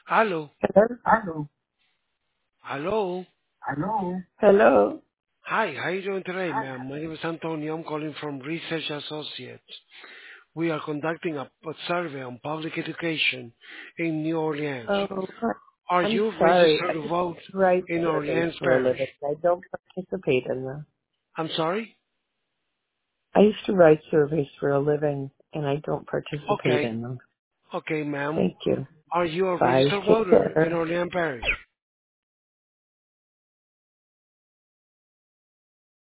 Hello. Hello. Hello. Hello. Hello. Hi, how you doing today, ma'am? My name is Antonio. I'm calling from Research Associates. We are conducting a survey on public education in New Orleans. Oh, Are I'm you sorry. registered I to used vote to write in surveys Orleans for a Parish? living. I don't participate in them. I'm sorry? I used to write surveys for a living, and I don't participate Okay. in them. Okay, ma'am. Thank you. Are you a Bye. registered Take voter in care. Orleans Parish?